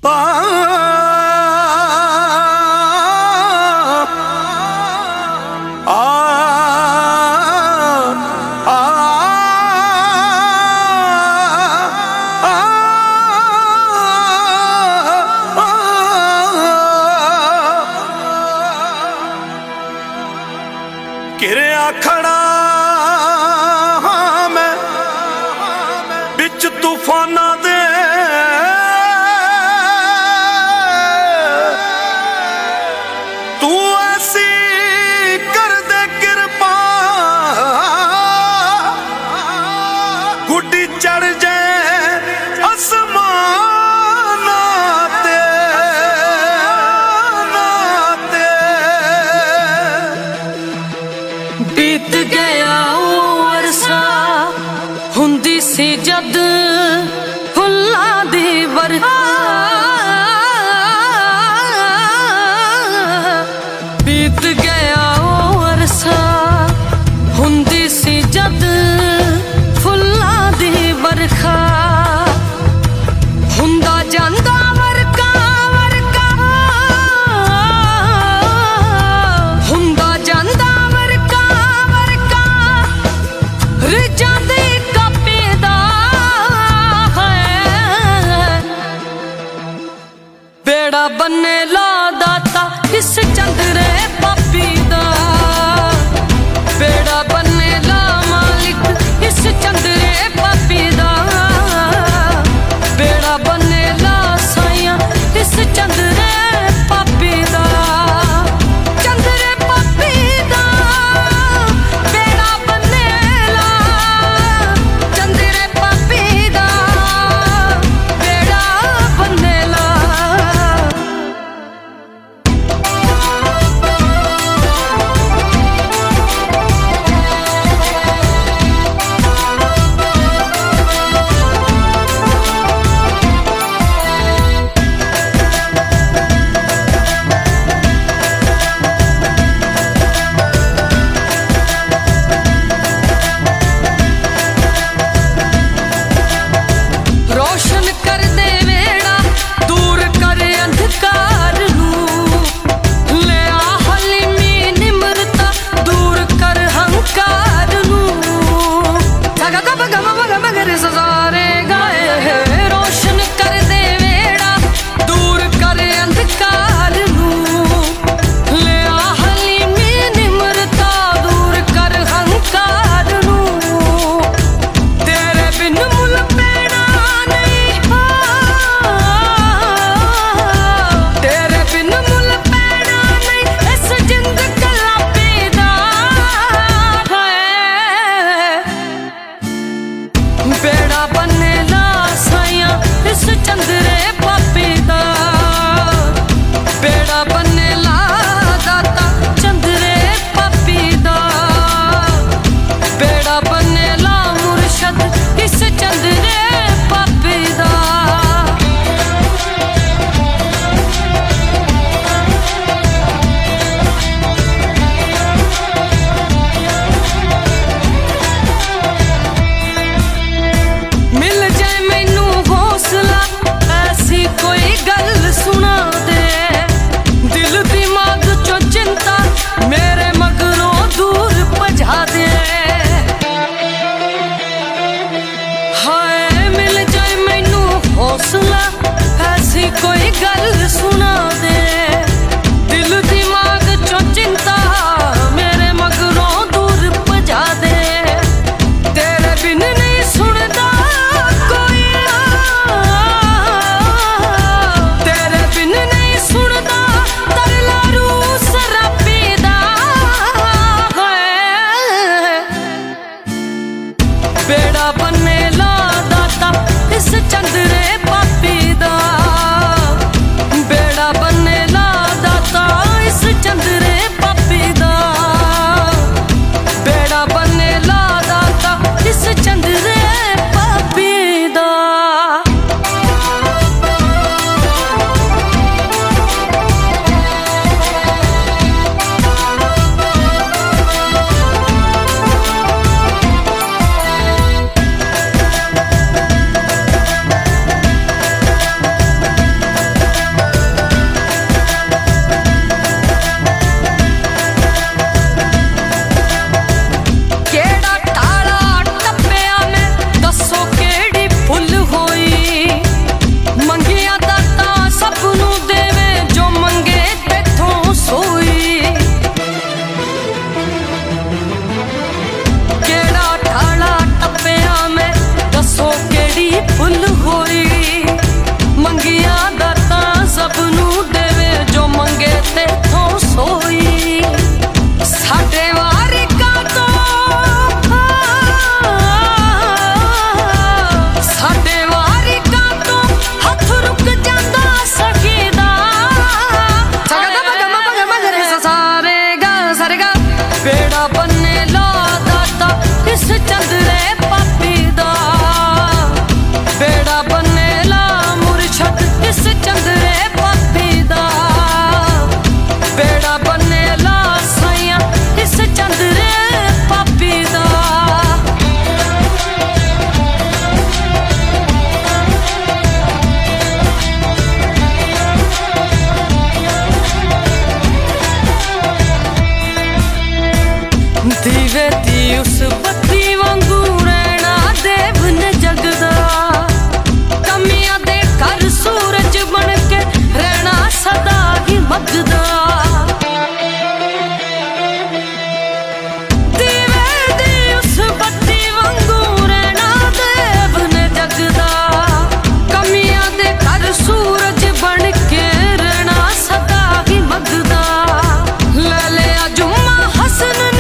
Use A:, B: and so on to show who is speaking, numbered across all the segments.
A: घिरिया खड़ा मैं बिच तूफाना दे, तू ऐसी कर दे कृपा गुड्डी चढ़ जाए आसमान ते।
B: बीत गया अरसा हुंदी सी जद फुल्लां दी बरखा, बीत गया अरसा हुंदी सी जद फुल्लां दी बरखा, हुंदा जांदा वरका वरका, हुंदा जांदा रिजांदे कपेदा है, बेड़ा बन्ने ला दाता इस चंदरे पापी दा, बेड़ा बन्ने ला मालिक इस चंदरे पापी दा, बेड़ा बन्ने ला साइया इस चंदरे पापी दा, चंदरे पापी दा बेड़ा बन्ने ला, चंदरे पापी दा बेड़ा बन्ने ला। चंदरे पापी दा बेड़ा बने ला साइया इस चंदरे पापी दा दीवे दी उस बत्ती वांगू रहना देव ने जगदा कमियां दे कर सूरज बन के रहना सदा ही मगदा दीवे दी उस बत्ती वांगू रहना देव ने जगदा कमियां दे कर सूरज बन के रहना सदा ही मगदा ले लिया जुम्मा हसन ने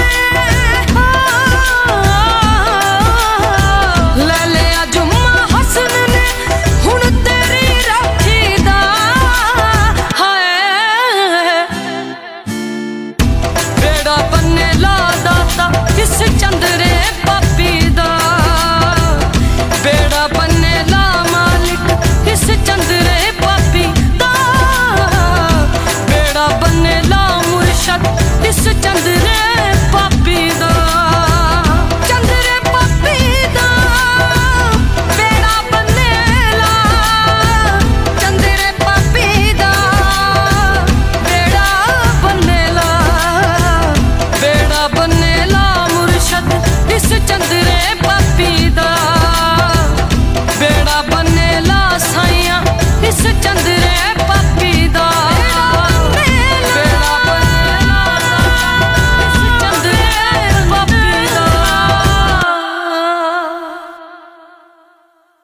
B: इस चंदरे पापी दा बेड़ा बने ला मालिक इस चंदरे पापी दा बेड़ा बने ला मुर्शद इस चंदरे पापी दा चंदरे पापी दा बेड़ा बने ला चंदरे पापी दा बेड़ा बने ला बेड़ा बने ला इस चंदरे पापी दा बेड़ा बने ला साइया इस चंदरे